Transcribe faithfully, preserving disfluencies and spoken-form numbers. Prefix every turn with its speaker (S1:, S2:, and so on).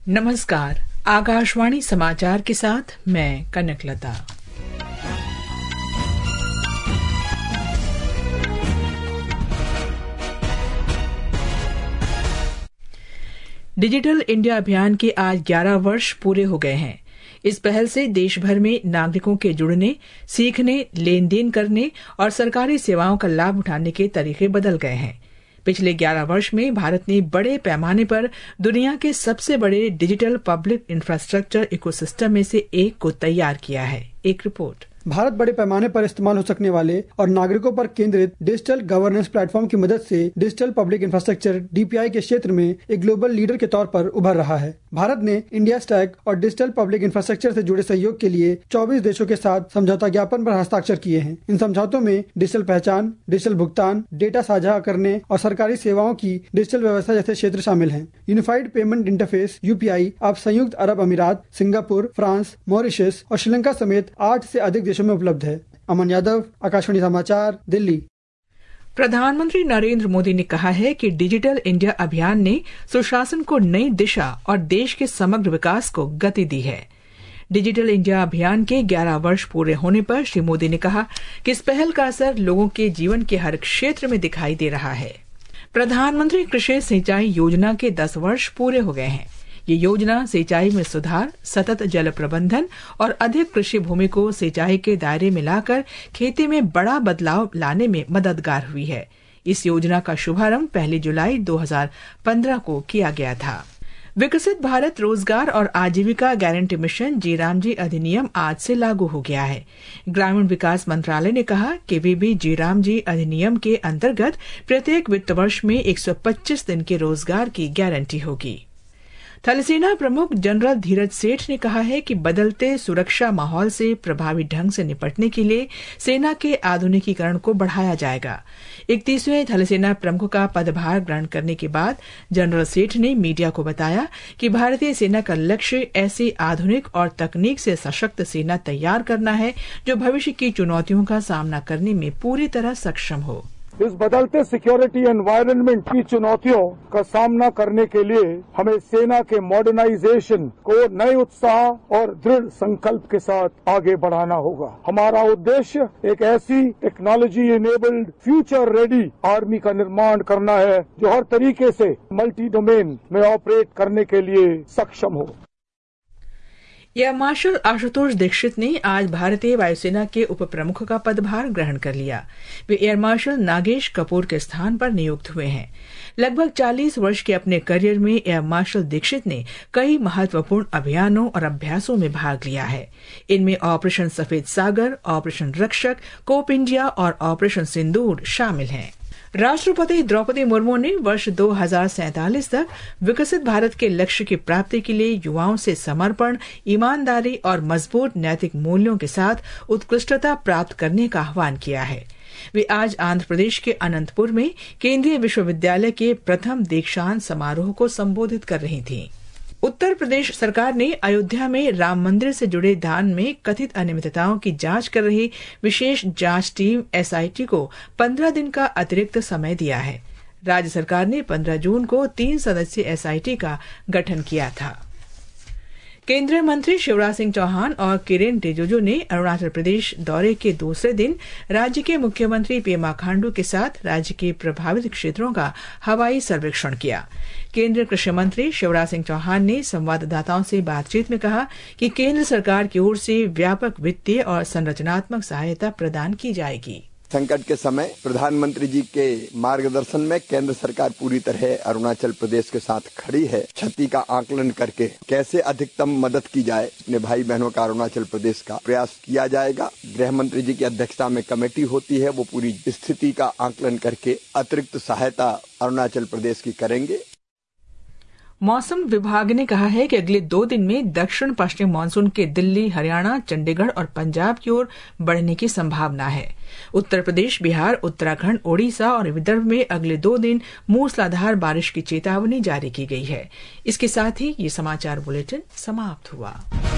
S1: नमस्कार, आकाशवाणी समाचार के साथ मैं कनकलता। डिजिटल इंडिया अभियान के आज ग्यारह वर्ष पूरे हो गए हैं। इस पहल से देश भर में नागरिकों के जुड़ने, सीखने, लेन देन करने और सरकारी सेवाओं का लाभ उठाने के तरीके बदल गए हैं। पिछले ग्यारह वर्ष में भारत ने बड़े पैमाने पर दुनिया के सबसे बड़े डिजिटल पब्लिक इंफ्रास्ट्रक्चर इकोसिस्टम में से एक को तैयार किया है। एक रिपोर्ट।
S2: भारत बड़े पैमाने पर इस्तेमाल हो सकने वाले और नागरिकों पर केंद्रित डिजिटल गवर्नेंस प्लेटफॉर्म की मदद से digital public infrastructure D P I के क्षेत्र में एक ग्लोबल लीडर के तौर पर उभर रहा है। भारत ने इंडिया स्टैक और डिजिटल पब्लिक इंफ्रास्ट्रक्चर से जुड़े सहयोग के लिए चौबीस देशों के साथ समझौता ज्ञापन पर हस्ताक्षर किए हैं। इन समझौतों में डिजिटल पहचान, डिजिटल भुगतान, डेटा साझा करने और सरकारी सेवाओं की डिजिटल व्यवस्था जैसे क्षेत्र शामिल हैं। Unified payment interface U P I अब संयुक्त अरब अमीरात, सिंगापुर, फ्रांस, मॉरिशस और श्रीलंका समेत आठ से अधिक देशों में उपलब्ध है। अमन यादव, आकाशवाणी समाचार, दिल्ली।
S1: प्रधानमंत्री नरेंद्र मोदी ने कहा है कि डिजिटल इंडिया अभियान ने सुशासन को नई दिशा और देश के समग्र विकास को गति दी है। डिजिटल इंडिया अभियान के ग्यारह वर्ष पूरे होने पर श्री मोदी ने कहा कि इस पहल का असर लोगों के जीवन के हर क्षेत्र में दिखाई दे रहा है। प्रधानमंत्री कृषि सिंचाई योजना के दस वर्ष पूरे हो गए हैं। ये योजना सिंचाई में सुधार, सतत जल प्रबंधन और अधिक कृषि भूमि को सिंचाई के दायरे में लाकर खेती में बड़ा बदलाव लाने में मददगार हुई है। इस योजना का शुभारंभ पहली जुलाई दो हज़ार पंद्रह को किया गया था। विकसित भारत रोजगार और आजीविका गारंटी मिशन जीराम जी अधिनियम आज से लागू हो गया है। ग्रामीण विकास मंत्रालय ने कहा कि वे भी जीराम जी अधिनियम के अंतर्गत प्रत्येक वित्त वर्ष में एक सौ पच्चीस दिन के रोजगार की गारंटी होगी। थलसेना प्रमुख जनरल धीरज सेठ ने कहा है कि बदलते सुरक्षा माहौल से प्रभावी ढंग से निपटने के लिए सेना के आधुनिकीकरण को बढ़ाया जाएगा। इकतीसवें थलसेना प्रमुख का पदभार ग्रहण करने के बाद जनरल सेठ ने मीडिया को बताया कि भारतीय सेना का लक्ष्य ऐसी आधुनिक और तकनीक से सशक्त सेना तैयार करना है जो भविष्य की चुनौतियों का सामना करने में पूरी तरह सक्षम हो।
S3: इस बदलते सिक्योरिटी एनवायरनमेंट की चुनौतियों का सामना करने के लिए हमें सेना के मॉडर्नाइजेशन को नए उत्साह और दृढ़ संकल्प के साथ आगे बढ़ाना होगा। हमारा उद्देश्य एक ऐसी technology enabled future ready army का निर्माण करना है जो हर तरीके से मल्टी डोमेन में ऑपरेट करने के लिए सक्षम हो।
S1: एयर मार्शल आशुतोष दीक्षित ने आज भारतीय वायुसेना के उप प्रमुख का पदभार ग्रहण कर लिया। वे एयर मार्शल नागेश कपूर के स्थान पर नियुक्त हुए हैं। लगभग चालीस वर्ष के अपने करियर में एयर मार्शल दीक्षित ने कई महत्वपूर्ण अभियानों और अभ्यासों में भाग लिया है। इनमें ऑपरेशन सफेद सागर, ऑपरेशन रक्षक, कोप इंडिया और ऑपरेशन सिंदूर शामिल हैं। राष्ट्रपति द्रौपदी मुर्मू ने वर्ष दो हज़ार सैंतालीस तक विकसित भारत के लक्ष्य की प्राप्ति के लिए युवाओं से समर्पण, ईमानदारी और मजबूत नैतिक मूल्यों के साथ उत्कृष्टता प्राप्त करने का आह्वान किया है। वे आज आंध्र प्रदेश के अनंतपुर में केंद्रीय विश्वविद्यालय के प्रथम दीक्षांत समारोह को संबोधित कर रही थीं। उत्तर प्रदेश सरकार ने अयोध्या में राम मंदिर से जुड़े दान में कथित अनियमितताओं की जांच कर रही विशेष जांच टीम एस आई टी को पंद्रह दिन का अतिरिक्त समय दिया है। राज्य सरकार ने पंद्रह जून को तीन सदस्यीय एस आई टी का गठन किया था। केंद्रीय मंत्री शिवराज सिंह चौहान और किरेन रिजिजू ने अरुणाचल प्रदेश दौरे के दूसरे दिन राज्य के मुख्यमंत्री पेमा खांडू के साथ राज्य के प्रभावित क्षेत्रों का हवाई सर्वेक्षण किया। केंद्रीय कृषि मंत्री शिवराज सिंह चौहान ने संवाददाताओं से बातचीत में कहा कि केंद्र सरकार की ओर से व्यापक वित्तीय और संरचनात्मक सहायता प्रदान की जाएगी।
S4: संकट के समय प्रधानमंत्री जी के मार्गदर्शन में केंद्र सरकार पूरी तरह अरुणाचल प्रदेश के साथ खड़ी है। क्षति का आकलन करके कैसे अधिकतम मदद की जाए, अपने भाई बहनों का अरुणाचल प्रदेश का प्रयास किया जाएगा। गृह मंत्री जी की अध्यक्षता में कमेटी होती है, वो पूरी स्थिति का आकलन करके अतिरिक्त सहायता अरुणाचल प्रदेश की करेंगे।
S1: मौसम विभाग ने कहा है कि अगले दो दिन में दक्षिण पश्चिम मानसून के दिल्ली, हरियाणा, चंडीगढ़ और पंजाब की ओर बढ़ने की संभावना है। उत्तर प्रदेश, बिहार, उत्तराखंड, ओडिशा और विदर्भ में अगले दो दिन मूसलाधार बारिश की चेतावनी जारी की गई है। इसके साथ ही ये समाचार बुलेटिन समाप्त हुआ।